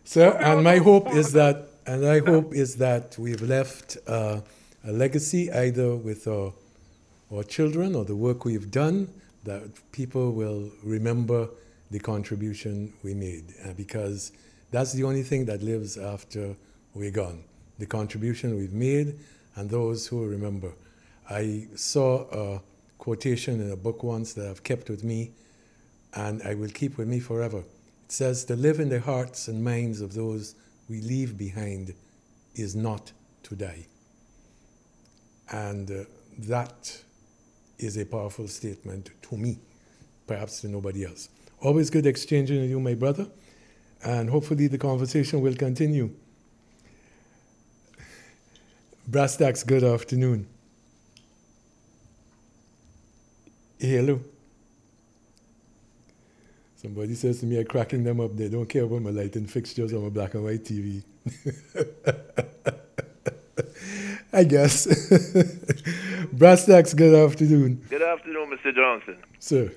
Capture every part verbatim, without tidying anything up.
Sir, and my hope is that, and I hope is that we've left uh, a legacy either with our, our children or the work we've done, that people will remember the contribution we made, uh, because that's the only thing that lives after we're gone, the contribution we've made and those who remember. I saw a quotation in a book once that I've kept with me, and I will keep with me forever. It says, to live in the hearts and minds of those we leave behind is not to die. And uh, that is a powerful statement to me, perhaps to nobody else. Always good exchanging with you, my brother, and hopefully the conversation will continue. Brass Tacks, good afternoon. Hello. Somebody says to me, I'm cracking them up. They don't care about my lighting fixtures or my black and white T V. I guess. Brass Tacks, good afternoon. Good afternoon, Mister Johnson. Sir.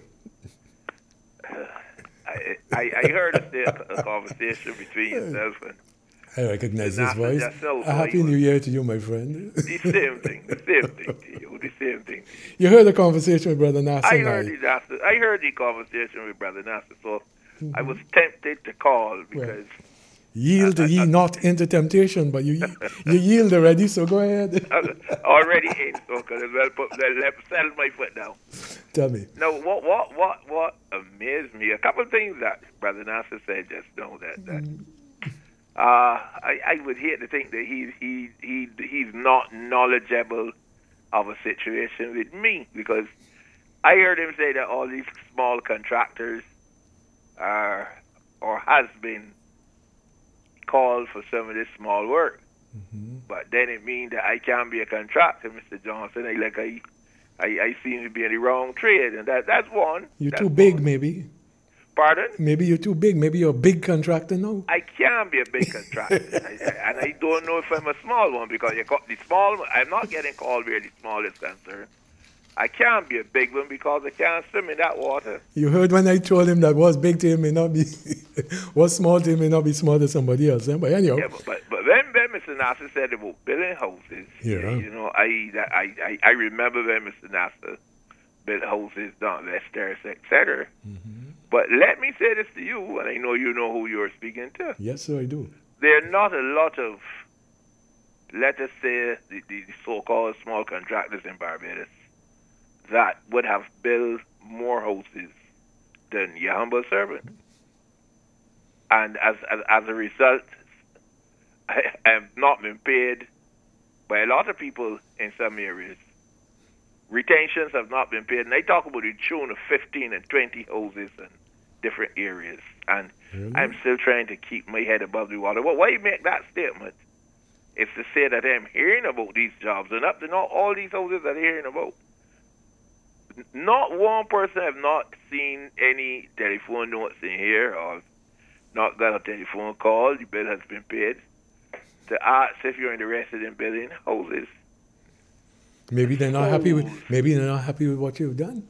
I, I, I heard a, a conversation between yourself and... I recognize this voice. Yourself, a happy New Year to you, my friend. The same thing, the same thing to you, the same thing. You heard the conversation with Brother Nasser. I heard, the, Nasser, I heard the conversation with Brother Nasser, so mm-hmm. I was tempted to call because... Well, yield I, I, ye I, not into temptation, but you you yield already, so go ahead. Already in, so can well put let settle my foot down. Tell me. No, what what what what amazed me? A couple of things that Brother Nasser said just now that that mm. uh, I I would hate to think that he he he he's not knowledgeable of a situation with me, because I heard him say that all these small contractors are or has been called for some of this small work, mm-hmm. but then it means that I can't be a contractor, Mister Johnson. I like I, I, I seem to be in the wrong trade, and that that's one. You're that's too big, one. maybe. Pardon? Maybe you're too big. Maybe you're a big contractor now. I can be a big contractor, I, and I don't know if I'm a small one, because you got the small. I'm not getting called where the small is concerned. I can't be a big one because I can't swim in that water. You heard when I told him that what's big to him may not be, what's small to him may not be small to somebody else. Eh? But anyhow. Yeah, but, but, but when, when Mister Nasser said about building houses, yeah. you know, I, I, I, I remember when Mister Nasser built houses down West Terrace, et cetera. Mm-hmm. But let me say this to you, and I know you know who you're speaking to. Yes, sir, I do. There are not a lot of, let us say, the, the so-called small contractors in Barbados that would have built more houses than your humble servant. And as as, as a result, I have not been paid by a lot of people in some areas. Retentions have not been paid, and I talk about the tune of fifteen and twenty houses in different areas. And really? I'm still trying to keep my head above the water. Well, why make that statement? It's to say that I'm hearing about these jobs, and up to now, all these houses that I'm hearing about. Not one person have not seen any telephone notes in here, or not got a telephone call. The bill has been paid. To ask if you're interested in building houses. Maybe they're not happy with. Maybe they're not happy with what you've done.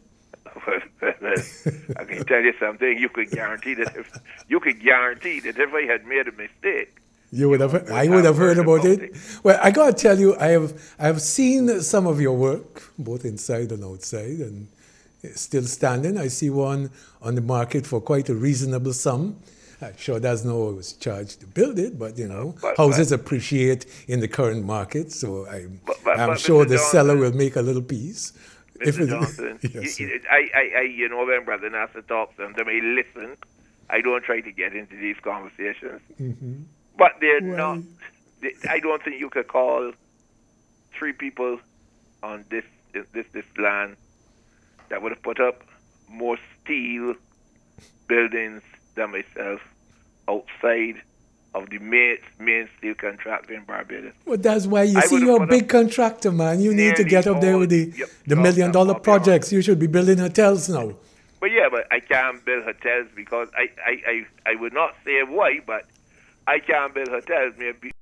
I can tell you something. You could guarantee that if you could guarantee that if I had made a mistake, you would have. I would have heard about it. it. Well, I gotta tell you, I have. I have seen some of your work, both inside and outside, and it's still standing. I see one on the market for quite a reasonable sum. I'm sure that's no one was charged to build it, but you know, but, houses but, appreciate in the current market, so I'm, but, but, I'm but sure Mister the Johnson, seller will make a little piece. Mister Johnson, yes, you, you, I, I, I, you know, when Brother Nasser talks to them, they may listen. I don't try to get into these conversations, mm-hmm. but they're well, not. They, I don't think you could call three people on this this this land that would have put up more steel buildings than myself outside of the main, main steel contractor in Barbados. Well, that's why you I see you're a big contractor, man. You need to get up there with the, yep, the million dollar projects. You should be building hotels now. But yeah, but I can't build hotels because I, I, I, I would not say why, but I can't build hotels. Maybe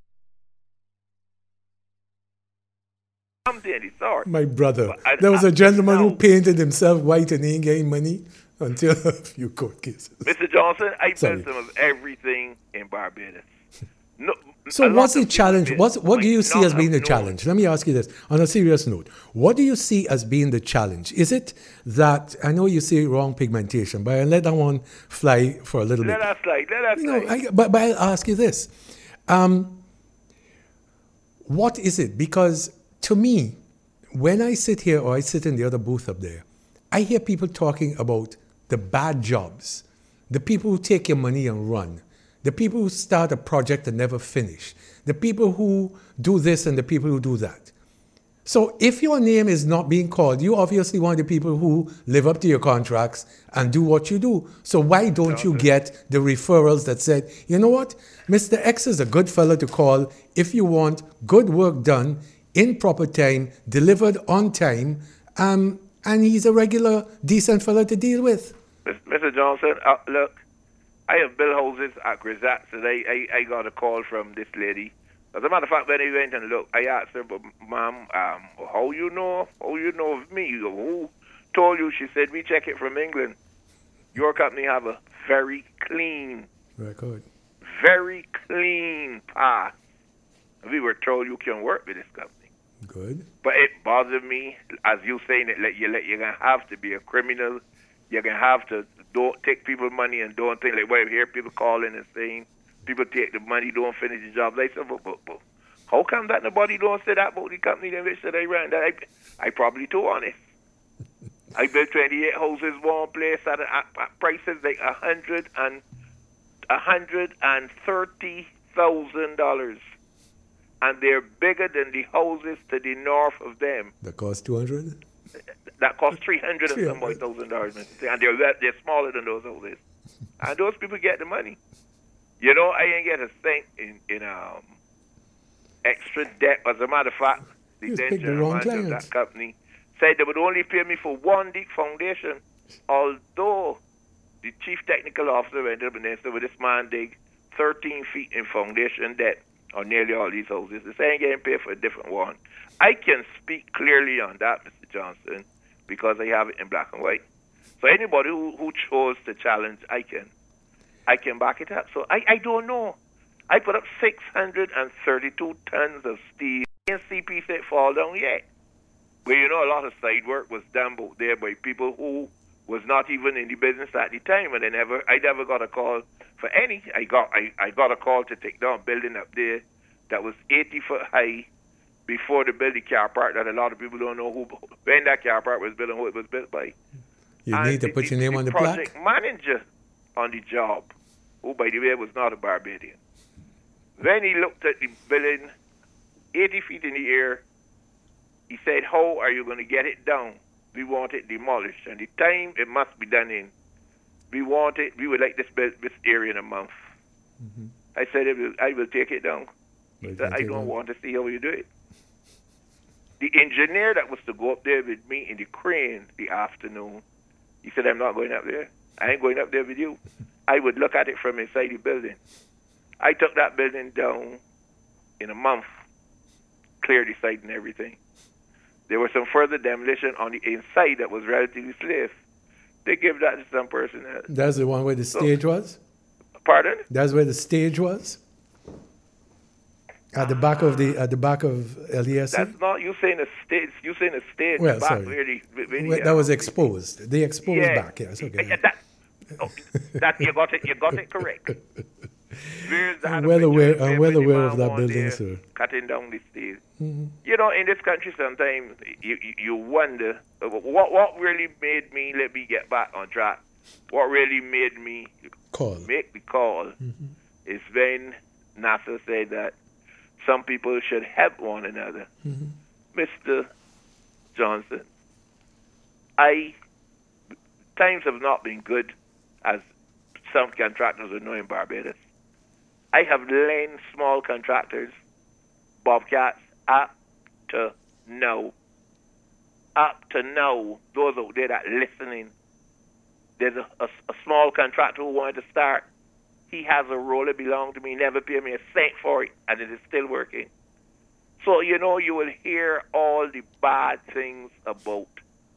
something of the sort. My brother, I, there was I, a gentleman no. who painted himself white and he ain't getting money. until a few court cases. Mister Johnson, I Sorry. built some of everything in Barbados. No, So a what's lot the of people challenge? did- What's, what do might you see not as being the have known. challenge? Let me ask you this on a serious note. What do you see as being the challenge? Is it that, I know you say wrong pigmentation, but I'll let that one fly for a little Let bit. us slide. Let us You know, slide. I, but, but I'll ask you this. Um, what is it? Because to me, when I sit here or I sit in the other booth up there, I hear people talking about the bad jobs, the people who take your money and run, the people who start a project and never finish, the people who do this and the people who do that. So if your name is not being called, you obviously want the people who live up to your contracts and do what you do. So why don't you get the referrals that said, you know what, Mister X is a good fellow to call if you want good work done in proper time, delivered on time, um, and he's a regular, decent fellow to deal with. Mister Johnson, uh, look, I have built houses at Grisat today. I, I got a call from this lady. As a matter of fact, when I went and looked, I asked her, but ma'am, um, how you know, how you know of me? Who told you? She said, we check it from England. Your company have a very clean, Record. very clean pass. We were told you can work with this company. Good. But it bothered me, as you saying it, like you like you're gonna have to be a criminal. You're gonna have to don't take people's money and don't think like. Well, I hear people calling and saying people take the money, don't finish the job. Like, so, but, but, but how come that nobody don't say that about the company in which that I ran? That I, I probably too honest. I built twenty-eight houses one place at, at, at prices like a hundred and a hundred and thirty thousand dollars. And they're bigger than the houses to the north of them. That cost two hundred? That cost three hundred and some odd thousand dollars, and they're they're smaller than those houses. And those people get the money. You know, I ain't get a cent in in um extra debt. As a matter of fact, the You then picked the general wrong manager of clients. that company said they would only pay me for one deep foundation, although the chief technical officer ended up in there said, "Well, this man dig thirteen feet in foundation debt on nearly all these houses. They say ain't getting paid for a different one." I can speak clearly on that, Mister Johnson, because I have it in black and white. So anybody who, who chose to challenge, I can, I can back it up. So I, I don't know. I put up six hundred thirty-two tons of steel. Can't see piece it fall down yet. But you know, a lot of side work was done out there by people who was not even in the business at the time, and I never, I never got a call for any. I got, I, I got a call to take down a building up there that was eighty foot high before the building car park that a lot of people don't know who, when that car park was built and who it was built by. You And need to the- put your the- name the on the project plaque? manager on the job, who by the way was not a Barbadian. When he looked at the building, eighty feet in the air, he said, "How are you going to get it down? We want it demolished, and the time it must be done in. We want it. We would like this build, this area in a month." Mm-hmm. I said, I will, "I will take it down." He Right, said, I'll "I take don't it. want to see how you do it." The engineer that was to go up there with me in the crane the afternoon, he said, "I'm not going up there. I ain't going up there with you. I would look at it from inside the building." I took that building down in a month, cleared the site and everything. There was some further demolition on the inside that was relatively safe. They gave that to some person else. That's the one where the stage was? Pardon? That's where the stage was? At the back of the at the back of L E S C? That's not you saying a stage. You saying a stage Well, back sorry. where the, where the, Where- that uh, was exposed. They exposed yeah. back, yes, okay. Yeah, that, oh, that you got it. You got it correct. Where's the I'm other well picture aware- where I'm well the aware man of that was building, there sir. Cutting down the steel. Mm-hmm. You know, in this country, sometimes you you, you wonder uh, what what really made me let me get back on track. What really made me Call. make the call Mm-hmm. is when NASA said that some people should help one another. Mm-hmm. Mister Johnson, I times have not been good, as some contractors are knowing Barbados. I have lent small contractors, Bobcats, up to now. Up to now, those out there that listening, there's a, a, a small contractor who wanted to start. He has a role that belongs to me, never paid me a cent for it, and it is still working. So, you know, you will hear all the bad things about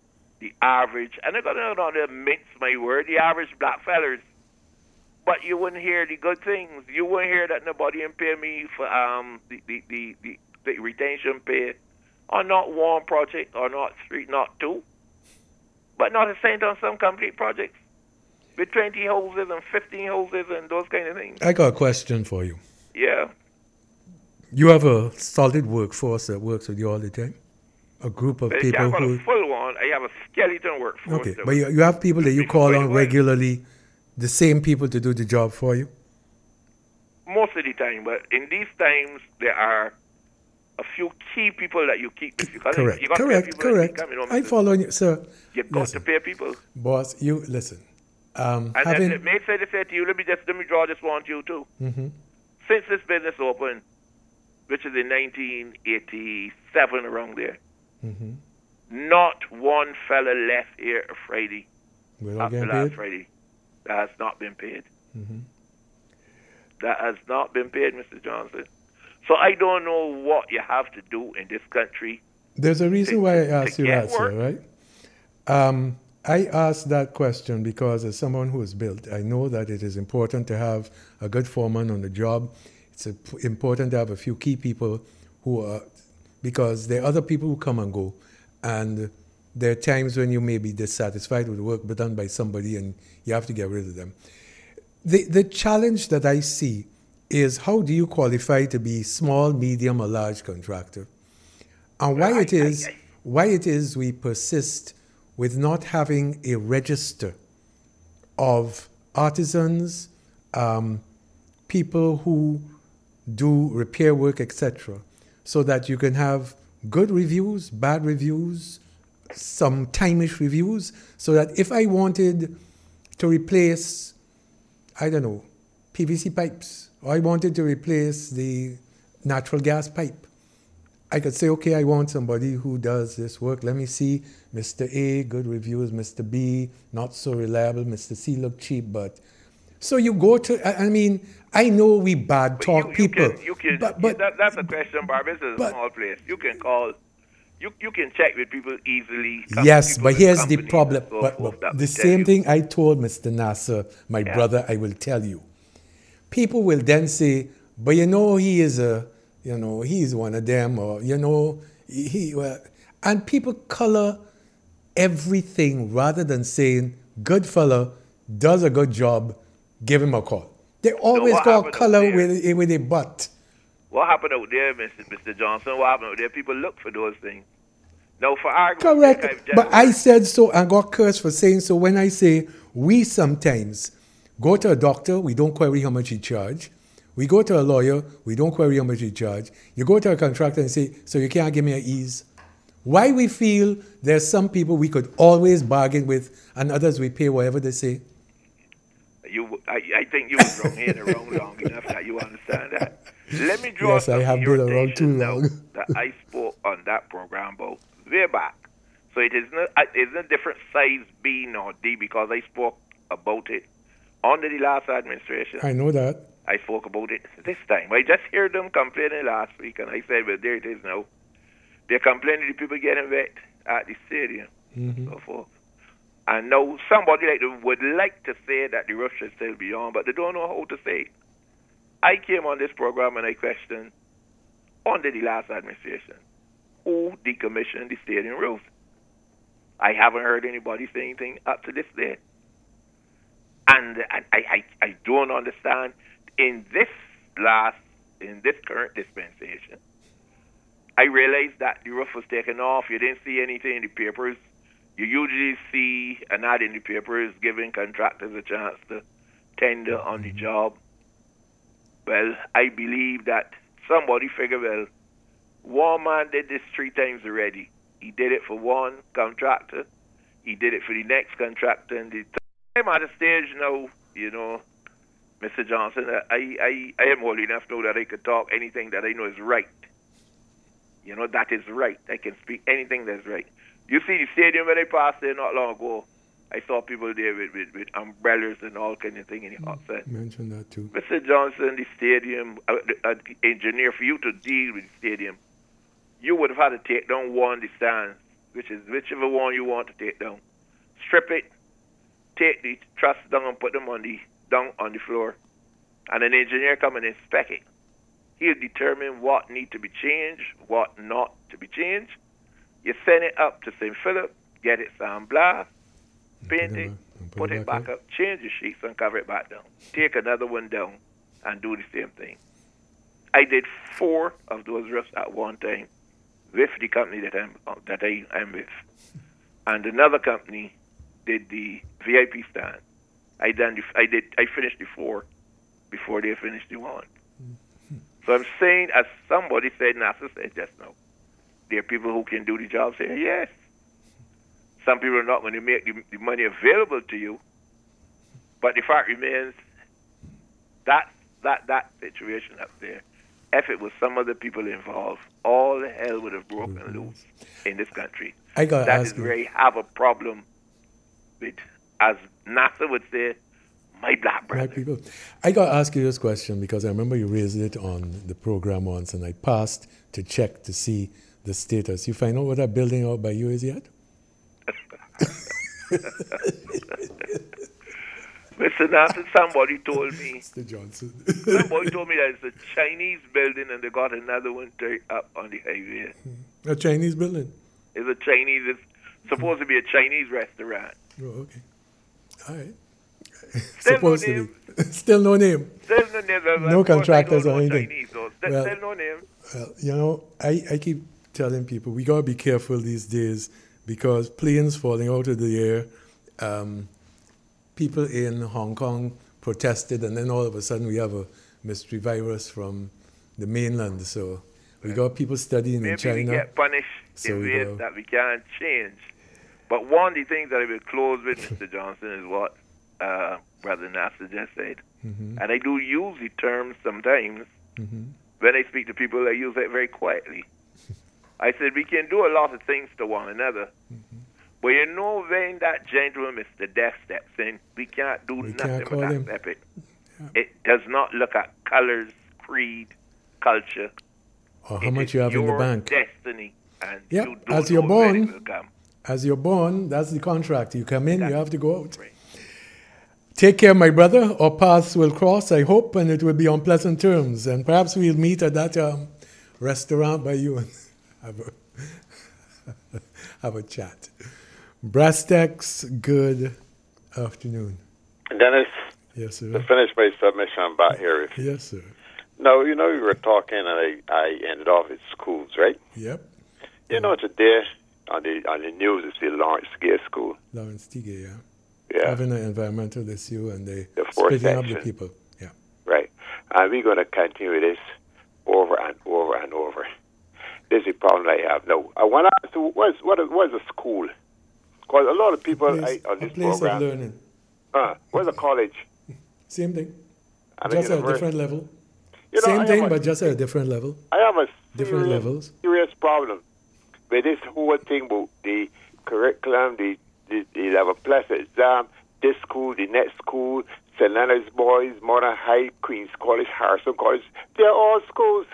the average, and I'm going to mince my word, the average black fellas. But you wouldn't hear the good things. You wouldn't hear that nobody can pay me for um the, the, the, the, the retention pay on not one project or not three, not two, but not a cent on some complete projects with twenty houses and fifteen houses and those kind of things. I got a question for you. Yeah. You have a solid workforce that works with you all the time? A group of But people I have who... a full one. I have a skeleton workforce. Okay, but you, you have people that you call on Well, regularly, the same people to do the job for you? most of the time, but in these times, there are a few key people that you keep. Because Correct, you got to correct, pay people correct. that keep coming, I follow you, sir. You've got Listen, to pay people. boss, you, listen. Um, And having, then may say they say to you, let me just let me draw this one to you too. mm-hmm. Since this business opened, which is in nineteen eighty-seven around there, Mm-hmm. not one fella left here a Friday We're all after getting last paid? Friday that has not been paid. Mm-hmm. That has not been paid, Mister Johnson. So I don't know what you have to do in this country. There's a reason to- why I to asked you get that, sir, work. right? Um, I asked that question because as someone who is built, I know that it is important to have a good foreman on the job. It's a, important to have a few key people who are, because there are other people who come and go. And there are times when you may be dissatisfied with the work done by somebody and you have to get rid of them. The, the challenge that I see is how do you qualify to be small, medium, or large contractor? And why it is, why it is we persist with not having a register of artisans, um, people who do repair work, et cetera, so that you can have good reviews, bad reviews, some time-ish reviews, so that if I wanted to replace, I don't know, P V C pipes, or I wanted to replace the natural gas pipe, I could say, okay, I want somebody who does this work. Let me see, Mister A, good reviews, Mister B, not so reliable, Mister C, look cheap, but... So you go to, I I mean, I know we bad But talk you, you people. Can, you can, but, but, that, that's a question, Barbara. This is a but- small place. You can call, you, you can check with people easily. com- yes, people but with here's the companies problem. and so But, forth but that the will tell same you. thing I told Mister Nasser, my Yeah. brother, I will tell you. People will then say, but you know, he is a, you know, he's one of them, or, you know, he, he well, and people color everything rather than saying, good fella, does a good job, give him a call. They always what go happened out color there? with, with a butt. What happened out there, Mister Mister Johnson? What happened out there? People look for those things. Now, for argument's Correct. sake, I've just But I heard- said so and got cursed for saying so when I say we sometimes go to a doctor, we don't query how much he charge. We go to a lawyer, we don't query how much he charge. You go to a contractor and say, so you can't give me an ease. Why we feel there's some people we could always bargain with and others we pay whatever they say. You, I, I think you was wrong here and wrong long enough that you understand that. Let me draw Yes, I some have been around irritation too now long. that I spoke on that program about way back. So it is not, it isn't a different size B nor D because I spoke about it under the last administration. I know that. I spoke about it this time. I just heard them complaining last week, and I said, well, there it is now. They're complaining the people getting wet at the stadium, Mhm. so forth. And now somebody like them would like to say that the roof should still be on, but they don't know how to say it. I came on this program and I questioned, under the last administration, who decommissioned the stadium roof? I haven't heard anybody say anything up to this day. And I, I, I, I don't understand. In this last, in this current dispensation, I realized that the roof was taken off. You didn't see anything in the papers. You usually see an ad in the papers giving contractors a chance to tender on the job. Well, I believe that somebody figured, well, one man did this three times already. He did it for one contractor. He did it for the next contractor. And the I'm at a stage now, you know, Mister Johnson, I, I, I am old enough now that I could talk anything that I know is right. You know, that is right. I can speak anything that's right. You see the stadium when I passed there not long ago, I saw people there with, with, with umbrellas and all kind of thing in the hot sun. Mention that too. Mister Johnson, the stadium, uh, the uh, engineer, for you to deal with the stadium, you would have had to take down one of the stands which is whichever one you want to take down. Strip it, take the truss down and put them on the down on the floor, and an engineer come and inspect it. He'll determine what need to be changed, what not to be changed. You send it up to Saint Philip, get it sandblasted, paint it, put it back up, change the sheets and cover it back down. Take another one down and do the same thing. I did four of those roofs at one time with the company that I'm that I am with, and another company did the V I P stand. I done the, I did I finished the four before they finished the one. Mm-hmm. So I'm saying, as somebody said, NASA said just now, there are people who can do the job. Saying yes. Some people are not going to make the, the money available to you, but the fact remains that that that situation up there. If it was some other people involved, all the hell would have broken mm-hmm. loose in this country. I got that is where you have a problem with, as NASA would say, my black brother. Black people. I got to ask you this question because I remember you raised it on the program once, and I passed to check to see the status. You find out what that building out by you is yet? Mister Nathan, somebody told me. Mister Johnson. Somebody told me that it's a Chinese building and they got another one up on the highway. A Chinese building? It's a Chinese, it's supposed to be a Chinese restaurant. Oh, okay. All right. Still supposed no to name. be. Still no name. Still no name. No contractors or anything. Chinese, so still, well, still no name. Well, you know, I, I keep telling people we got to be careful these days because planes falling out of the air, um, people in Hong Kong protested, and then all of a sudden we have a mystery virus from the mainland. So we got people studying Maybe in China. Maybe we get punished so in we ways go. that we can't change. But one of the things that I will close with, Mister Johnson, is what uh, Brother Nasser just said. Mm-hmm. And I do use the term sometimes. Mm-hmm. When I speak to people, I use it very quietly. I said, we can do a lot of things to one another. Mm-hmm. But you know, when that gentleman, Mister Death, steps in, we can't do we nothing can't but him. accept it. Yeah. It does not look at colors, creed, culture. Or how it much you have in the bank. Destiny. And yep. you As you're born, will come. as you're born, that's the contract. You come in, that's you have to go out. Right. Take care, my brother. Our paths will cross, I hope, and it will be on pleasant terms. And perhaps we'll meet at that um, restaurant by you and have a, have a chat. Brastex, good afternoon. Dennis? Yes, sir. To finish my submission back here. Yes, sir. No, you know, we were talking and I, I ended off at schools, right? Yep. You know, today on the on the news, it's the Lawrence Gay School. Lawrence T. Gay, yeah. Yeah. Having an environmental issue and they the splitting up section. the people. Yeah. Right. And we're going to continue this over and over and over. This is the problem I have. Now, I want to ask you, what's, what is, what is a school? Because a lot of people a place, I, on this a place program... of learning. Uh, where's a college? Same thing. And just a at a different level. You know, Same I thing, a, but just at a different level. I have a different serious, levels. serious problem with this whole thing about the curriculum, the, the, the level plus exam, this school, the next school, Saint Leonard's Boys, Modern High, Queen's College, Harrison College. They're all schools.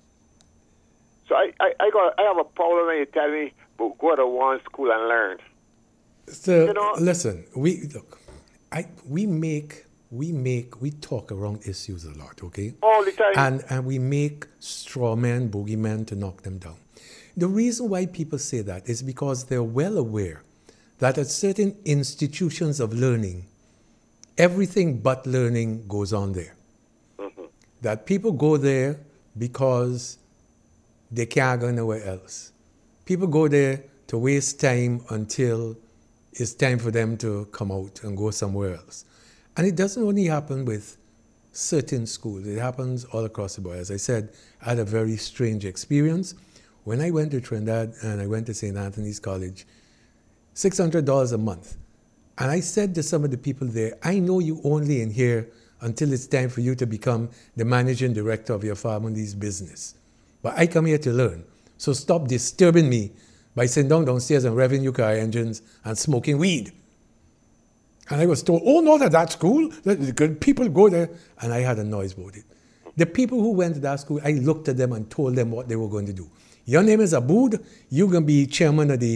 So I, I, I got I have a problem when you tell me, but go to one school and learn. So you know, listen, we look, I we make we make we talk around issues a lot, okay? All the time. And and we make straw men, boogeymen to knock them down. The reason why people say that is because they're well aware that at certain institutions of learning, everything but learning goes on there. Mm-hmm. That people go there because they can't go nowhere else. People go there to waste time until it's time for them to come out and go somewhere else. And it doesn't only happen with certain schools. It happens all across the board. As I said, I had a very strange experience. When I went to Trinidad and I went to Saint Anthony's College, six hundred dollars a month. And I said to some of the people there, I know you only in here until it's time for you to become the managing director of your family's business. But I come here to learn. So stop disturbing me by sitting down downstairs on revenue car engines and smoking weed. And I was told, oh, not at that school. People go there. And I had a noise about it. The people who went to that school, I looked at them and told them what they were going to do. Your name is Aboud. You're going to be chairman of the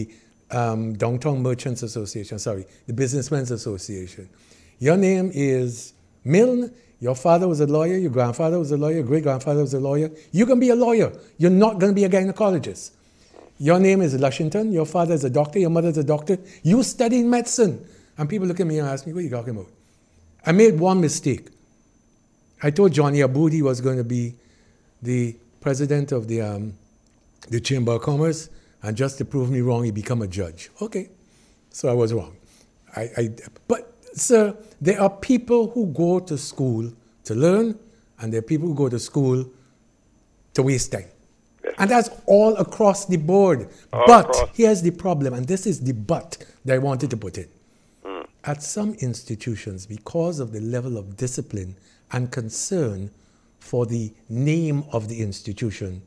um, Downtown Merchants Association, sorry, the Businessmen's Association. Your name is Milne, your father was a lawyer, your grandfather was a lawyer, your great-grandfather was a lawyer. You can be a lawyer. You're not going to be a gynecologist. Your name is Lushington, your father is a doctor, your mother is a doctor. You studied medicine. And people look at me and ask me, what are you talking about? I made one mistake. I told Johnny Aboud he was going to be the president of the, um, the Chamber of Commerce, and just to prove me wrong, he become a judge. Okay, so I was wrong. I, I, but, sir, there are people who go to school to learn, and there are people who go to school to waste time. Yes. And that's all across the board. All but across. Here's the problem, and this is the but that I wanted to put in. Mm. At some institutions, because of the level of discipline and concern for the name of the institution,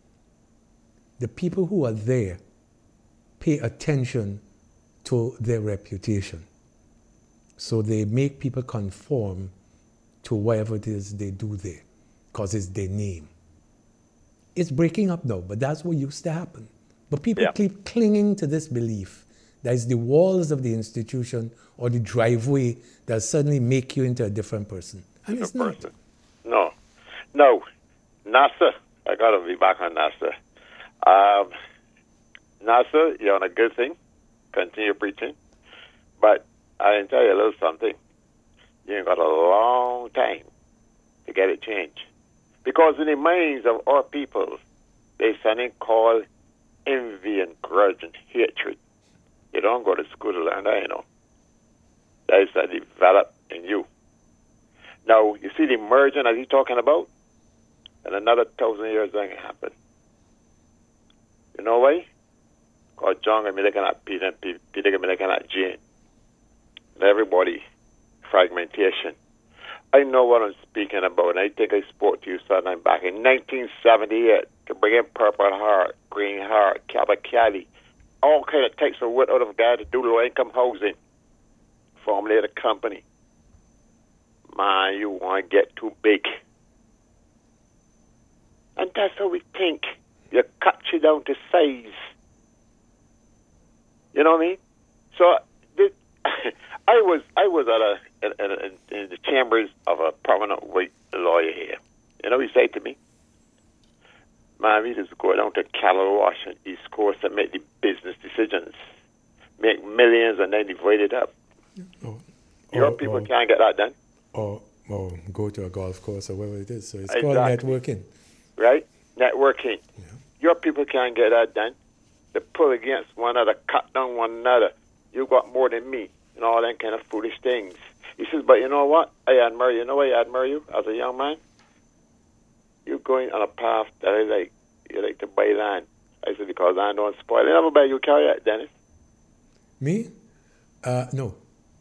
the people who are there pay attention to their reputation. So they make people conform to whatever it is they do there, because it's their name. It's breaking up now, but that's what used to happen. But people yeah. keep clinging to this belief that it's the walls of the institution or the driveway that suddenly make you into a different person. And it's not. Person. No. No. NASA, I got to be back on NASA. Um, NASA, you're on a good thing. Continue preaching. But I can tell you a little something. You ain't got a long time to get it changed. Because in the minds of our people, there's something called envy and grudge and hatred. You don't go to school to learn that, you know. That is that develop in you. Now, you see the merging that he's talking about? In another thousand years, that can happen. You know why? Because John can be looking at Peter and Peter can be looking at Jane. And everybody, fragmentation. I know what I'm speaking about, and I think I spoke to you sometime back in nineteen seventy-eight to bring in Purple Heart, Green Heart, Cabacali, all kind of types of wood out of God to do low-income housing. Formulate a company. Man, you want to get too big. And that's how we think. You cut you down to size. You know what I mean? So this, I was I was at a in, in, in the chambers of a prominent white lawyer here. You know what he said to me? Man, we just go down to Cattle Wash and East Coast and make the business decisions. Make millions and then divide it up. Oh, Your oh, people oh. can't get that done. Or, or go to a golf course or whatever it is. So it's exactly. called networking. Right? Networking. Yeah. Your people can't get that done. They pull against one another, cut down one another. You got more than me, and all that kind of foolish things. He says, but you know what? I admire you. You know why I admire you as a young man? You're going on a path that I like. You like to buy land. I said, because land don't spoil. I never buy you car yet, Dennis. Me? Uh, no.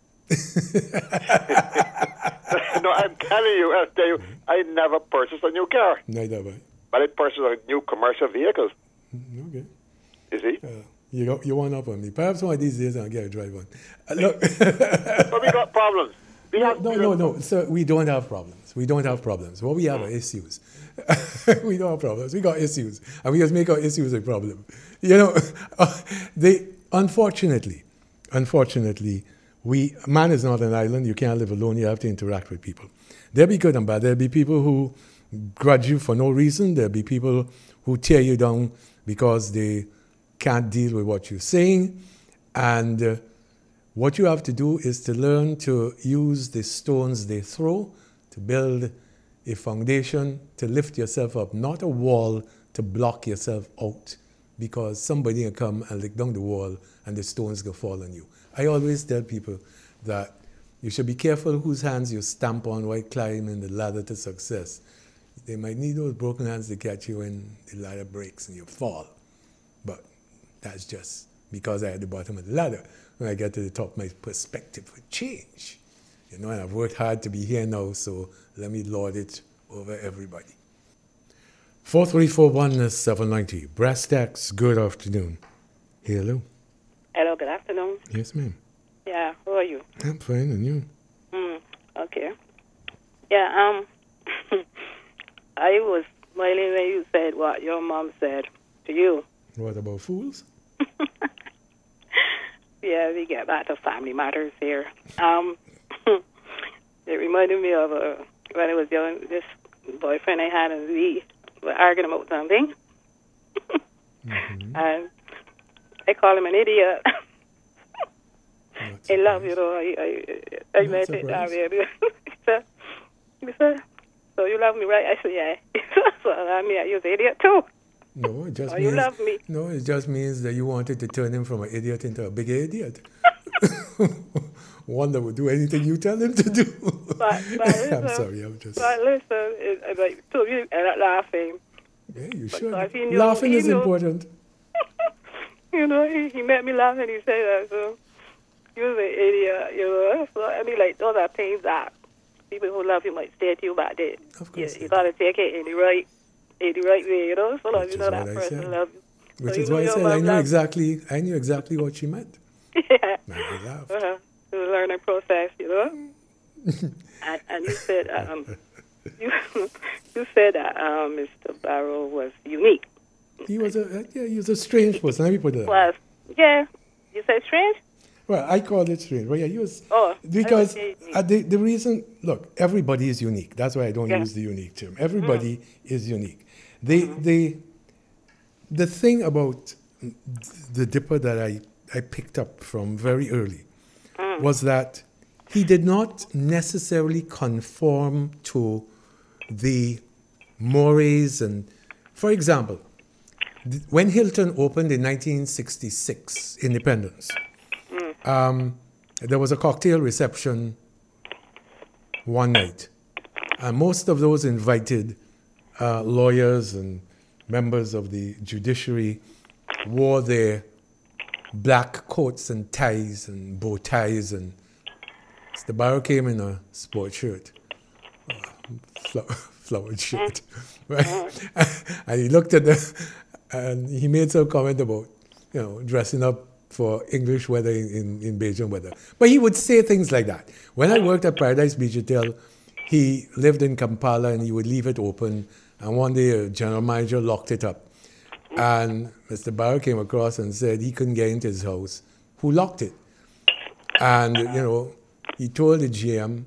No, I'm telling you, I'll tell you, I never purchased a new car. Neither have I. But I purchased a new commercial vehicle. Okay. You see? Uh, you go, you want up on me. Perhaps one of these days I'll get a drive on. Uh, look. But we got problems. We no, have no, no, no. So we don't have problems. We don't have problems. What we have are issues. We don't have problems. We got issues. And we just make our issues a problem. You know, uh, they, unfortunately, unfortunately, we, man is not an island. You can't live alone. You have to interact with people. There'll be good and bad. There'll be people who grudge you for no reason. There'll be people who tear you down because they can't deal with what you're saying. And uh, what you have to do is to learn to use the stones they throw to build a foundation, to lift yourself up, not a wall to block yourself out, because somebody will come and lick down the wall and the stones will fall on you. I always tell people that you should be careful whose hands you stamp on while climbing the ladder to success. They might need those broken hands to catch you when the ladder breaks and you fall. But that's just because I at the bottom of the ladder. When I get to the top, my perspective would change. You know, and I've worked hard to be here now, so let me lord it over everybody. four three four one seven nine zero. Brass Tacks, good afternoon. Hello. Hello, good afternoon. Yes, ma'am. Yeah, how are you? I'm fine, and you? Mm, okay. Yeah, um, I was smiling when you said what your mom said to you. What about fools? Yeah, we get back to family matters here. Um, it reminded me of uh, when I was young, this boyfriend I had, and we were arguing about something. Mm-hmm. And I called him an idiot. Not I love, surprised. you know, I, I, I Not meant it that surprised. way. he, said, he said, so you love me, right? I said, yeah. So I mean, you're an idiot too. No, it just Oh, you means love me. no, it just means that you wanted to turn him from an idiot into a bigger idiot. One that would do anything you tell him to do. But, but I'm listen, sorry, I'm just. But listen, it, it, like, so you end up laughing. Yeah, you but should. so he knew- Laughing he is knew. important. You know, he, he made me laugh and he said that, so you was an idiot, you know. So, I mean, like, those are things that people who love you might say to you, but they, Of you, course you they got to take it in the right in the right way, you know, so long Which you is know that what I person said. loves you. Which So is you why I know said your I mom knew loves- exactly I knew exactly what she meant. Yeah. And I laughed. Uh-huh. It was a learning process, you know. and, and you said, um, you, you said that um, Mister Barrow was unique. He was a yeah, he was a strange person. Let me put it that way. Was, yeah. You said strange? Well, I called it strange. Well, yeah, he was Oh, because okay. uh, the the reason. Look, everybody is unique. That's why I don't Yeah. use the unique term. Everybody is unique. The the the thing about the Dipper that I I picked up from very early was that he did not necessarily conform to the mores and, for example, th- when Hilton opened in nineteen sixty-six, Independence, um, there was a cocktail reception one night, and most of those invited uh, lawyers and members of the judiciary wore their black coats and ties and bow ties, and Mister Barrow came in a sport shirt, uh, flow- flowered shirt, right? And he looked at the, and he made some comment about, you know, dressing up for English weather in, in, in Beijing weather. But he would say things like that. When I worked at Paradise Beach Hotel, he lived in Kampala and he would leave it open. And one day a general manager locked it up. And Mister Barrow came across and said he couldn't get into his house. Who locked it? And, you know, he told the G M,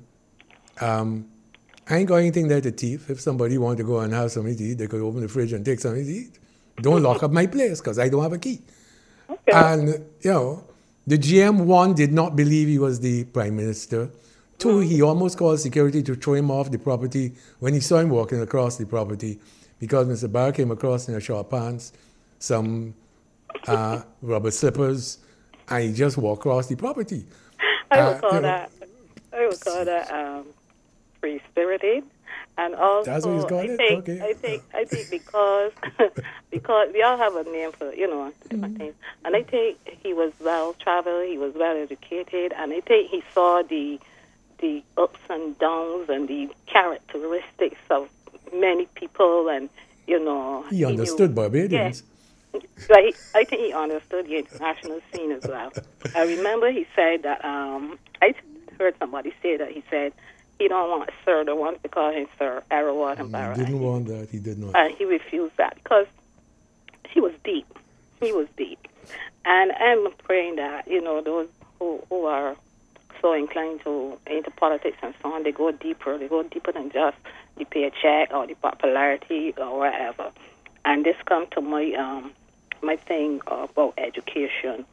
um, I ain't got anything there to thief. If somebody wanted to go and have something to eat, they could open the fridge and take something to eat. Don't lock up my place because I don't have a key. Okay. And, you know, the G M, one, did not believe he was the prime minister. Two, he almost called security to throw him off the property when he saw him walking across the property because Mister Barrow came across in a short pants, some uh, rubber slippers, and he just walked across the property. I Uh, would call you know, that, I would call that um, free-spirited. And also, That's what he's called I it? think, Okay. I think, I think because because we all have a name for, you know, different things. And I think he was well traveled, he was well educated, and I think he saw the the ups and downs and the characteristics of many people, and you know, He understood knew, Barbadians. Yeah. But he, I think he understood the international scene as well. I remember he said that, um, I heard somebody say that he said he don't want Sir, don't want to call him Sir Arrowat and Barrow. He didn't want that. He did not. And he refused that because he was deep. He was deep. And I'm praying that, you know, those who, who are so inclined to into politics and so on, they go deeper. They go deeper than just the paycheck or the popularity or whatever. And this comes to my um my thing about education.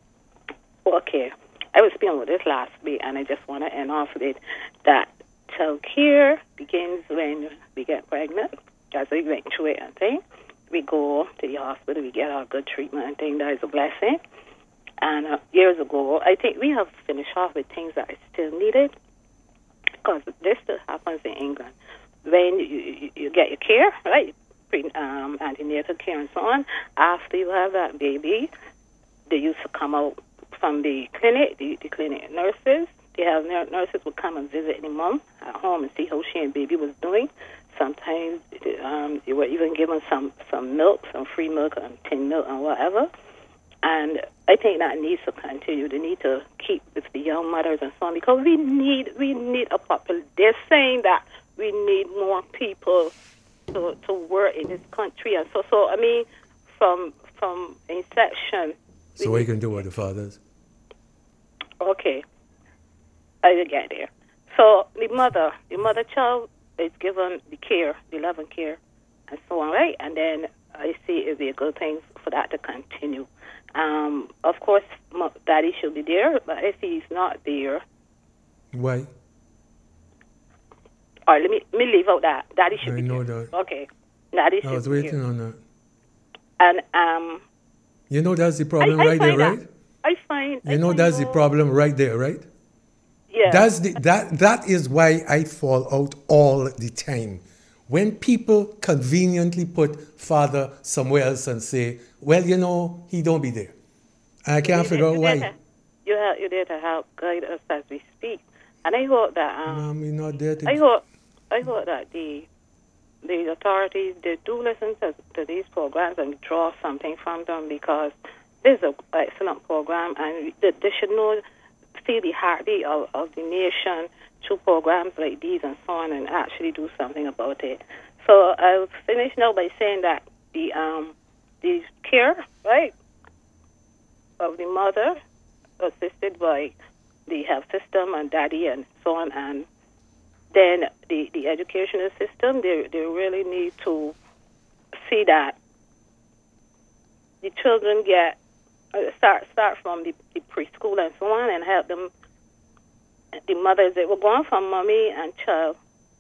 Okay, I was speaking with this last week, and I just want to end off with it that child care begins when we get pregnant. As we went through it and thing, we go to the hospital, we get our good treatment and thing. That is a blessing. And uh, years ago, I think we have finished off with things that are still needed, because this still happens in England. When you, you, you get your care, right, pre, um, antenatal care and so on, after you have that baby, they used to come out from the clinic, the, the clinic nurses. They have nurses would come and visit the mom at home and see how she and baby was doing. Sometimes um, you were even given some, some milk, some free milk and tin milk and whatever. And I think that needs to continue. They need to keep with the young mothers and so on, because we need we need a popular. They're saying that we need more people to to work in this country, and so so. I mean, from from inception. So what you can do with the fathers? Okay. I will get there. So the mother, the mother child is given the care, the love and care, and so on, right? And then I see it would be a good thing for that to continue. Um, of course, mo- daddy should be there, but if he's not there, Why? all right, let me, let me leave out that. Daddy should I be know there. that. Okay. Daddy I should was be waiting there. on that. And um, You know that's the problem I, I right there, find that- right? I find... You I know find that's the more- problem right there, right? Yeah. That's the, that, that is why I fall out all the time. When people conveniently put father somewhere else and say, well, you know, he don't be there. And I can't You figure out there- why. you there to- You have, you're there to help guide us as we speak. And I hope that... Um, Mom, we're not there to... I hope, I hope that the the authorities they do listen to, to these programs and draw something from them, because this is an excellent program, and they, they should know, feel the heartbeat of, of the nation through programs like these and so on, and actually do something about it. So I'll finish now by saying that the um the care, right, of the mother, assisted by the health system and daddy and so on, and then the, the educational system, they, they really need to see that the children get, uh, start start from the, the preschool and so on, and help them, the mothers, they were going from mommy and child,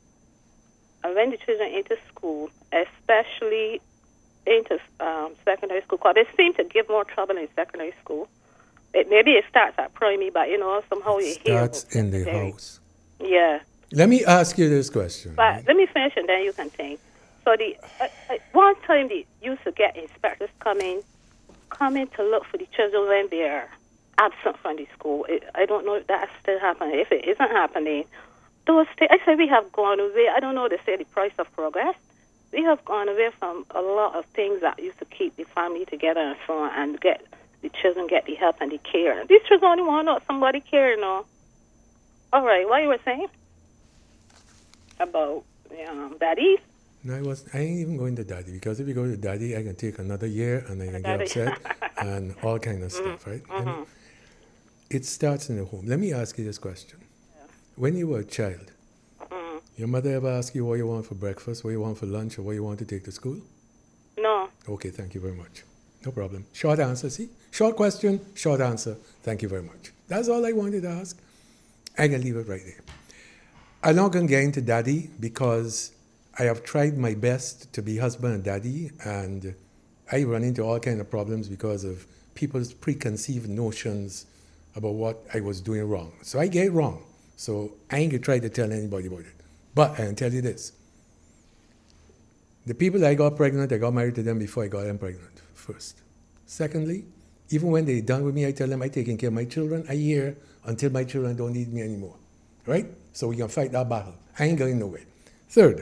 and when the children into school, especially into um, secondary school, because they seem to give more trouble in secondary school. It, maybe it starts at primary, but, you know, somehow you hear Starts about in the secondary. house. Yeah. Let me ask you this question. But let me finish and then you can think. So the uh, uh, one time they used to get inspectors coming, coming to look for the children when they are absent from the school. It, I don't know if that's still happening. If it isn't happening, those th- I say we have gone away. I don't know. They say the price of progress. We have gone away from a lot of things that used to keep the family together and so on, and get the children get the help and the care. These children only want to know somebody care, you know. All right, what you were saying about um, daddies? No, I was. I ain't even going to daddy, because if you go to daddy, I can take another year and I can get Daddy. upset and all kind of stuff, right? Let me- it starts in the home. Let me ask you this question: when you were a child, your mother ever ask you what you want for breakfast, what you want for lunch, or what you want to take to school? No. Okay, thank you very much. No problem. Short answer. See, short question, short answer. Thank you very much. That's all I wanted to ask. I can leave it right there. I'm not going to get into daddy, because I have tried my best to be husband and daddy, and I run into all kind of problems because of people's preconceived notions about what I was doing wrong. So I get it wrong. So I ain't going to try to tell anybody about it. But I can tell you this. The people that I got pregnant, I got married to them before I got them pregnant, first. Secondly, even when they're done with me, I tell them I'm taking care of my children a year until my children don't need me anymore. Right? So we can fight that battle. I ain't going nowhere. Third,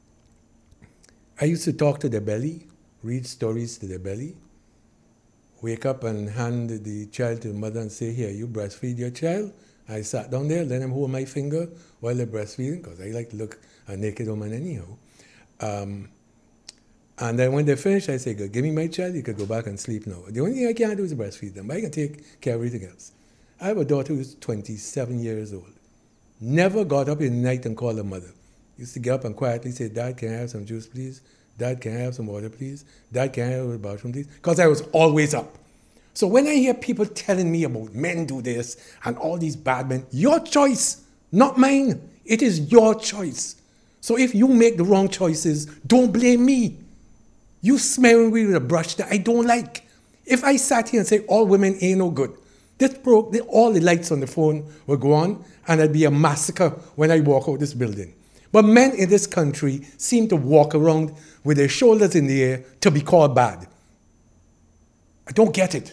I used to talk to their belly, read stories to their belly, wake up and hand the child to the mother and say, here, you breastfeed your child. I sat down there, let them hold my finger while they're breastfeeding, because I like to look a naked woman anyhow. Um, and then when they finish, I say, good, give me my child, you could go back and sleep now. The only thing I can't do is breastfeed them, but I can take care of everything else. I have a daughter who's twenty-seven years old. Never got up in the night and called her mother. Used to get up and quietly say, Dad, can I have some juice, please? Dad, can I have some water, please? Dad, can I have a bathroom, please? Because I was always up. So when I hear people telling me about men do this and all these bad men, your choice, not mine. It is your choice. So if you make the wrong choices, don't blame me. You smearing me with a brush that I don't like. If I sat here and say all women ain't no good, this broke, all the lights on the phone will go on, and there'll be a massacre when I walk out this building. But men in this country seem to walk around with their shoulders in the air to be called bad. I don't get it.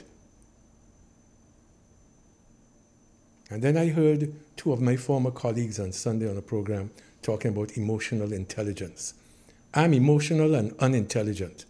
And then I heard two of my former colleagues on Sunday on a program talking about emotional intelligence. I'm emotional and unintelligent,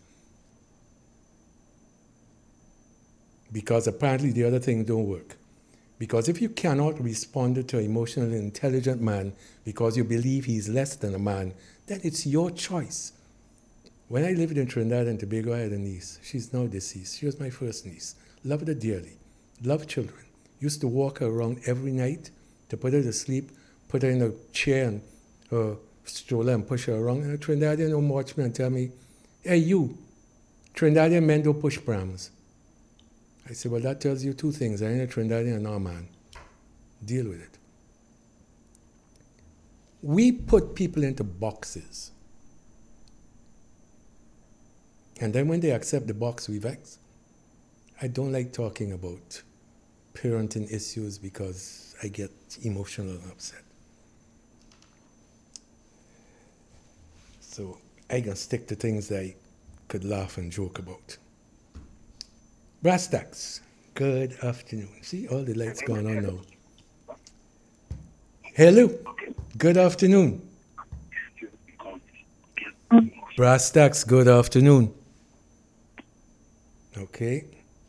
because apparently the other thing don't work. Because if you cannot respond to an emotionally intelligent man because you believe he's less than a man, then it's your choice. When I lived in Trinidad and Tobago, I had a niece. She's now deceased. She was my first niece. Loved her dearly. Loved children. used to walk her around every night to put her to sleep, put her in a chair and her stroller and push her around. And a Trinidadian would watch me and tell me, hey, you, Trinidadian men don't push prams. I said, well, that tells you two things. I ain't a Trinidadian, no man. Deal with it. We put people into boxes. And then when they accept the box, we vex. I don't like talking about parenting issues because I get emotional and upset. So I can stick to things that I could laugh and joke about. Brass tacks, good afternoon. See, all the lights going on now. Hello, good afternoon. Brass tacks, good afternoon. Okay.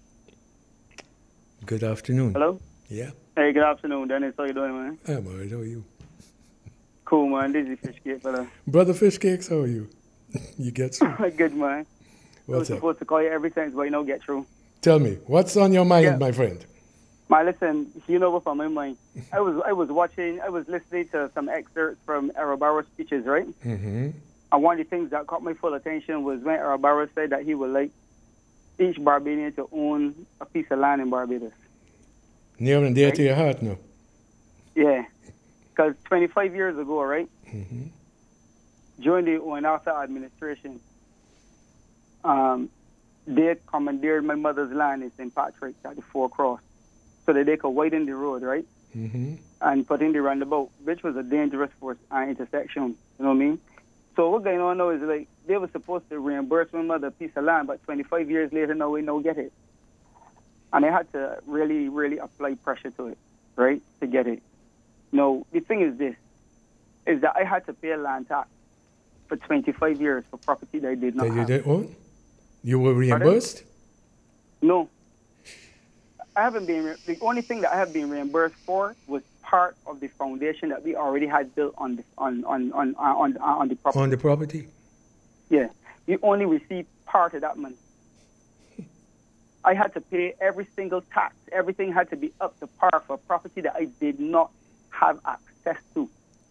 Good afternoon. Hello? Yeah. Hey, good afternoon, Dennis. How you doing, man? I'm all right. How are you? Cool, man. This is Fish Cake, fella. Brother Fish Cakes, how are you? You get through? Good, man. What's I was up? supposed to call you every since, but you know, get through. Tell me, what's on your mind, Yeah. my friend? Man, listen, you know what's on my mind. I was I was watching, I was listening to some excerpts from Arabarro's speeches, right? Mm-hmm. And one of the things that caught my full attention was when Arabarro said that he would like each Barbadian to own a piece of land in Barbados. Near and dear Right. to your heart now. Yeah. Because twenty-five years ago, right, Mm-hmm. during the Oinasa administration, um, they commandeered my mother's land in Saint Patrick's at the Four Cross so that they could widen the road, right, Mm-hmm. and put in the roundabout, which was a dangerous for an intersection, you know what I mean? So what's going on now is like they were supposed to reimburse my mother a piece of land, but twenty-five years later, now we don't get it. And I had to really, really apply pressure to it, right, to get it. No, the thing is this, is that I had to pay a land tax for twenty-five years for property that I did not That you have. did own? You were reimbursed? No. I haven't been, re- the only thing that I have been reimbursed for was part of the foundation that we already had built on the, on, on, on, on, on, on the property. On the property? Yeah. You only received part of that money. I had to pay every single tax. Everything had to be up to par for property that I did not have access to.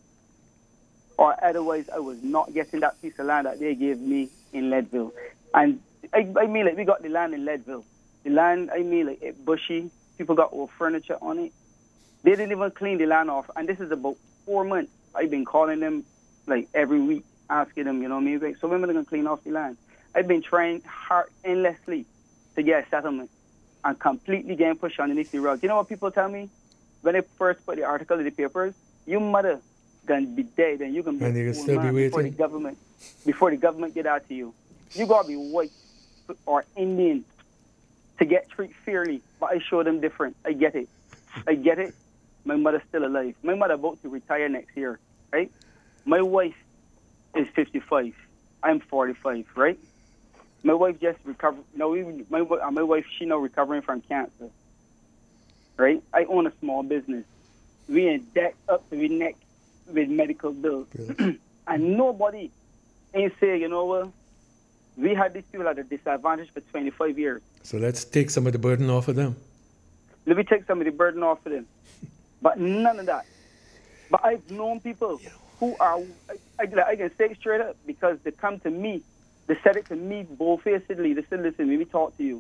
Or otherwise, I was not getting that piece of land that they gave me in Leadville. And I, I mean, like, we got the land in Leadville. The land, I mean, like, it bushy. People got old furniture on it. They didn't even clean the land off. And this is about four months. I've been calling them, like, every week, asking them, you know what I mean? Like, so when are they going to clean off the land? I've been trying hard, endlessly, to get a settlement and completely getting pushed underneath the rug. You know what people tell me? When they first put the article in the papers, your mother gonna be dead and you can be And you a can poor still be man before the waiting? government before the government get out to you. You gotta be white or Indian to get treated fairly. But I show them different. I get it. I get it. My mother's still alive. My mother about to retire next year, right? My wife is fifty-five. I'm forty-five, right? My wife just recovered. No, we, my uh, my wife, she now recovering from cancer. Right? I own a small business. We in debt up to the neck with medical bills, and nobody ain't say, you know what? We had these people at a disadvantage for twenty-five years. So let's take some of the burden off of them. Let me take some of the burden off of them. But none of that. But I've known people who are, I, I, I can say it straight up because they come to me. They said it to me bold-facedly. They said, listen, let me talk to you.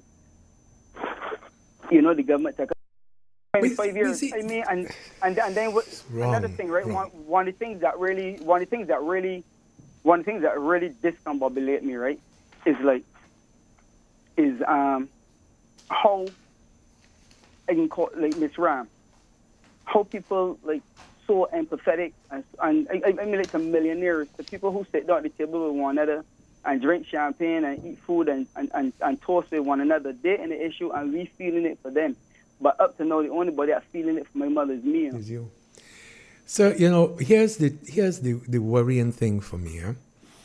You know, the government took twenty-five We- we years. see- I mean, and, and, and then what, wrong, another thing, right? wrong. One, one of the things that really, one of the things that really, one of the things that really discombobulate me, right, is like, is um, how, I can call like Miss Ram, how people like so empathetic and, and I, I mean like to millionaires, the people who sit down at the table with one another and drink champagne and eat food and, and, and, and toast with one another. They're in the issue and we feeling it for them. But up to now, the only body that's feeling it for my mother is me. You know? Is you. So, you know, here's the here's the, the worrying thing for me. Huh?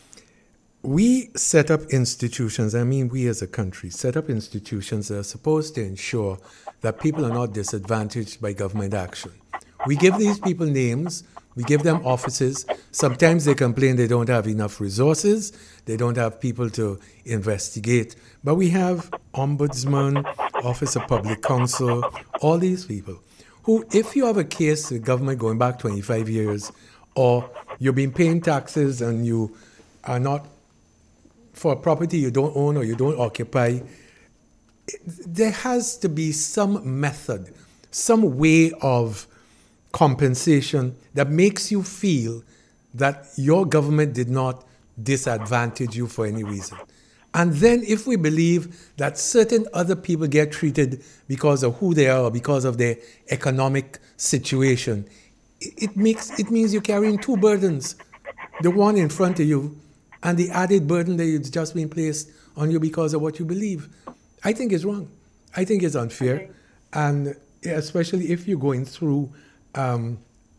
We set up institutions, I mean we as a country, set up institutions that are supposed to ensure that people are not disadvantaged by government action. We give these people names, we give them offices. Sometimes they complain they don't have enough resources, they don't have people to investigate. But we have Ombudsman, Office of Public Counsel, all these people. who, if you have a case with government going back twenty-five years, or you've been paying taxes and you are not, for a property you don't own or you don't occupy, there has to be some method, some way of compensation that makes you feel that your government did not disadvantage you for any reason. And then if we believe that certain other people get treated because of who they are or because of their economic situation, it makes it means you're carrying two burdens. The one in front of you and the added burden that is just being placed on you because of what you believe. I think it's wrong. I think it's unfair. And especially if you're going through um,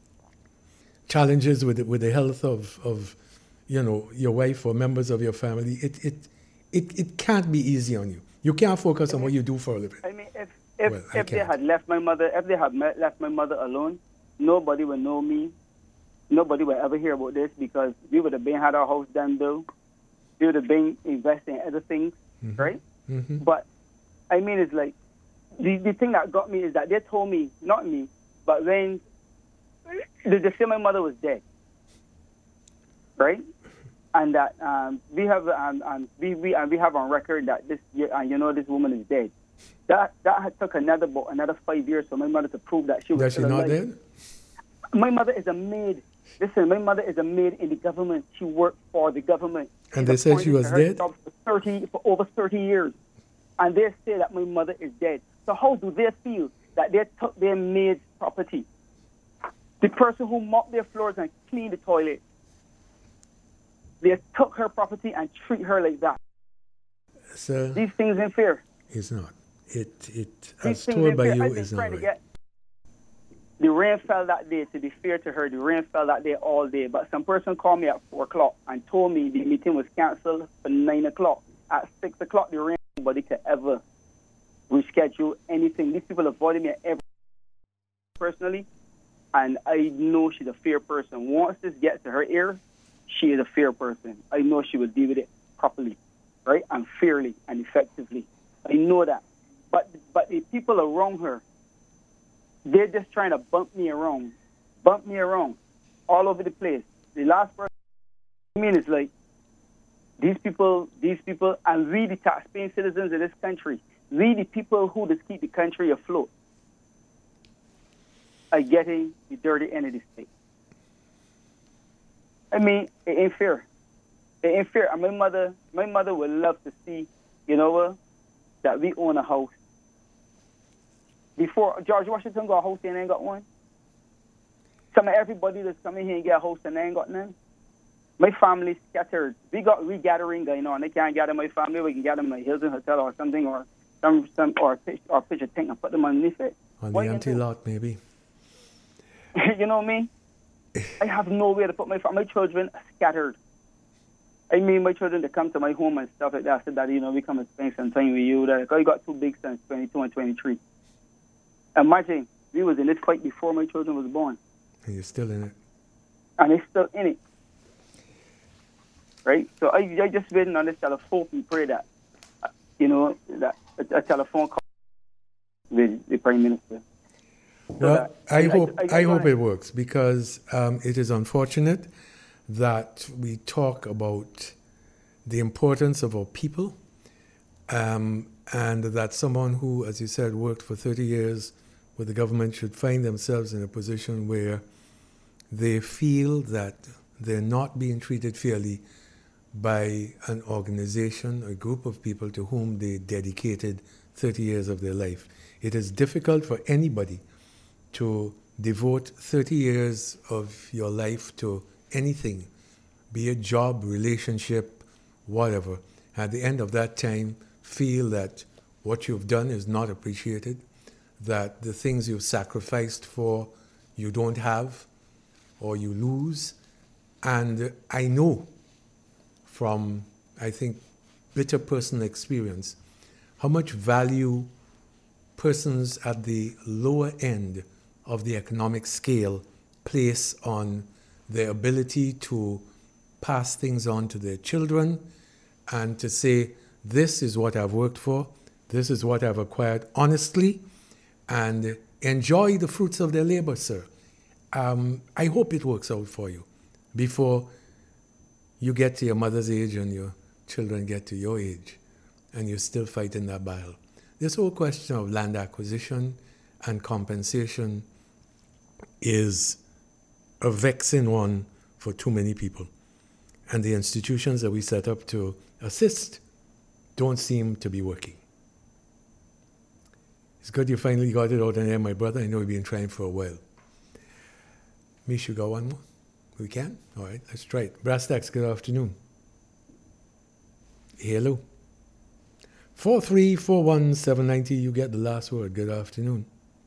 challenges with with the health of, of you know, your wife or members of your family, it, it it it can't be easy on you. You can't focus on what you do for a living. I mean, if if, Well, if they had left my mother, if they had met, left my mother alone, nobody would know me. Nobody would ever hear about this because we would have been had our house done though. We would have been investing in other things, Mm-hmm. right? Mm-hmm. But I mean, it's like the the thing that got me is that they told me, not me, but when they, they say my mother was dead, right? And that um, we have um, um, we we and we have on record that this year, uh, you know, this woman is dead. That that had took another another five years for my mother to prove that she was That she still not alive. dead? My mother is a maid. Listen, my mother is a maid in the government. She worked for the government. And She's they said she appointed was to her dead? job for thirty for over thirty years, and they say that my mother is dead. So how do they feel that they took their maid's property? The person who mopped their floors and cleaned the toilet, they took her property and treat her like that. Sir, These things ain't fair. it's not. It, it These as things told ain't by fair. you, I've been is not trying to right. get. The rain fell that day. To be fair to her, the rain fell that day all day. But some person called me at four o'clock and told me the meeting was canceled for nine o'clock. At six o'clock, the rain nobody could ever reschedule anything. These people avoided me every personally, and I know she's a fair person. Once this gets to her ear, she is a fair person. I know she will deal with it properly, right, and fairly and effectively. I know that. But but the people around her, they're just trying to bump me around, bump me around all over the place. The last person, I mean, it's like these people, these people, and we, the taxpaying citizens of this country, we, the people who just keep the country afloat, are getting the dirty end of the stick. I mean, it ain't fair. It ain't fair. And my mother, my mother would love to see, you know what, that we own a house. Before George Washington got a house and ain't got one. Some of everybody that's coming here and get a house and they ain't got none. My family scattered. We got regathering going on. They can't gather my family. We can gather them in a Hilton Hotel or something, or some some or pitch or pitch a tent and put them underneath it. On What the you empty do? lot, maybe. You know what I mean? I have nowhere to put my family. My children are scattered. I mean, my children, they come to my home and stuff like that. I said, Daddy, you know, we come and spend some time with you. That I got two big sons, twenty-two and twenty-three. Imagine, we was in this fight before my children was born. And you're still in it. And they're still in it. Right? So I, I just waiting on this telephone and pray that, uh, you know, that a, a telephone call with the Prime Minister. So Well, that- I, I- hope I- I, I- hope it works because um, it is unfortunate that we talk about the importance of our people, um, and that someone who, as you said, worked for thirty years with the government should find themselves in a position where they feel that they're not being treated fairly by an organization, a group of people to whom they dedicated thirty years of their life. It is difficult for anybody to devote thirty years of your life to anything, be it job, relationship, whatever. At the end of that time, feel that what you've done is not appreciated, that the things you've sacrificed for you don't have or you lose. And I know from, I think, bitter personal experience, how much value persons at the lower end of the economic scale place on their ability to pass things on to their children and to say, this is what I've worked for, this is what I've acquired honestly, and enjoy the fruits of their labor, sir. Um, I hope it works out for you before you get to your mother's age and your children get to your age and you're still fighting that battle. This whole question of land acquisition and compensation is a vexing one for too many people. And the institutions that we set up to assist don't seem to be working. It's good you finally got it out in there, my brother. I know you've been trying for a while. Mish, you got one more? We can? All right, let's try it. Brass Tacks, good afternoon. Hello. four three four one seven nine zero, you get the last word. Good afternoon.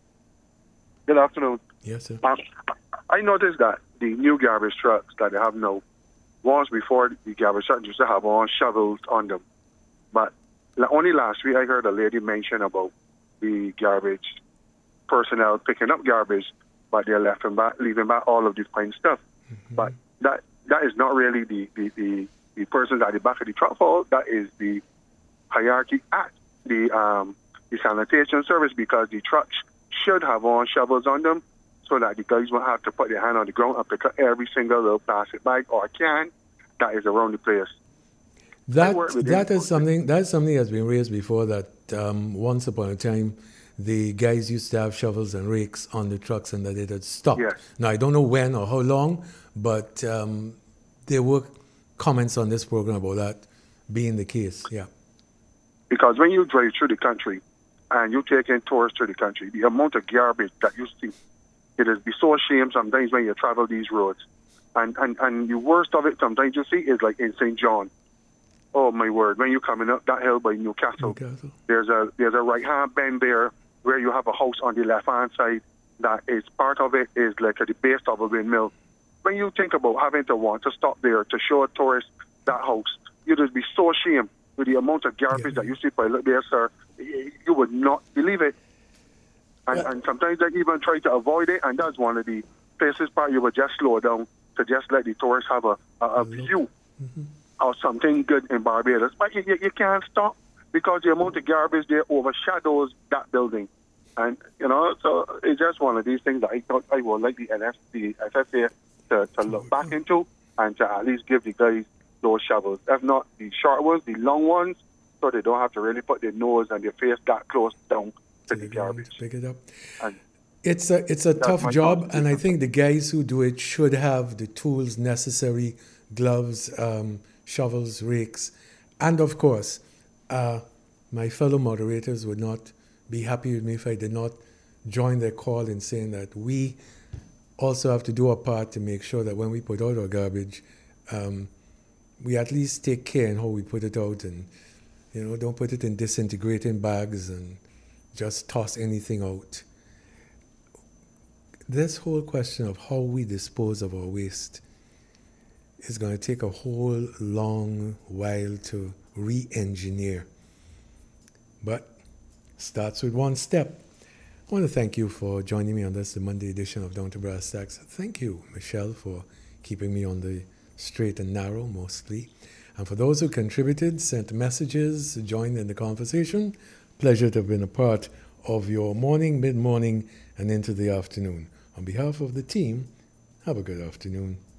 Good afternoon. Yes, sir. Um, I noticed that the new garbage trucks that they have now, once before the garbage trucks used to have on shovels on them. But only last week I heard a lady mention about the garbage personnel picking up garbage, but they're left and back, leaving back all of this fine stuff. Mm-hmm. But that that is not really the, the, the, the persons at the back of the truck fault. That is the hierarchy at the um, the sanitation service, because the trucks should have on shovels on them so that the guys won't have to put their hand on the ground and pick up every single little plastic bag or can that is around the place. That that is something that's something that's been raised before, that um, once upon a time the guys used to have shovels and rakes on the trucks and that it had stopped. Yes. Now, I don't know when or how long, but um, there were comments on this program about that being the case, yeah. Because when you drive through the country and you take in tourists through the country, the amount of garbage that you see, it is be so ashamed sometimes when you travel these roads. And, and, and the worst of it sometimes you see is like in Saint John. Oh, my word, when you're coming up that hill by Newcastle, Newcastle. there's a there's a right-hand bend there where you have a house on the left-hand side that is part of it is like at the base of a windmill. When you think about having to want to stop there to show a tourist that house, you just be so ashamed with the amount of garbage yeah. that you see by there, sir. You would not believe it. And, yeah. and sometimes they even try to avoid it, and that's one of the places where you would just slow down to just let the tourists have a, a, a view mm-hmm. of something good in Barbados. But you, you, you can't stop because the amount of garbage there overshadows that building. And, you know, so it's just one of these things that I thought I would like the N F, the S F A to, to look back into and to at least give the guys those shovels. If not the short ones, the long ones, so they don't have to really put their nose and their face that close down to the garbage. Pick it up. And it's a it's a tough job, and I think the guys who do it should have the tools necessary: gloves, um, shovels, rakes, and of course, uh, my fellow moderators would not be happy with me if I did not join their call in saying that we also have to do our part to make sure that when we put out our garbage, um, we at least take care in how we put it out, and you know, don't put it in disintegrating bags and just toss anything out. This whole question of how we dispose of our waste is going to take a whole long while to re-engineer. But starts with one step. I want to thank you for joining me on this, the Monday edition of Down to Brass Tacks. Thank you, Michelle, for keeping me on the straight and narrow, mostly. And for those who contributed, sent messages, joined in the conversation, pleasure to have been a part of your morning, mid-morning, and into the afternoon. On behalf of the team, have a good afternoon.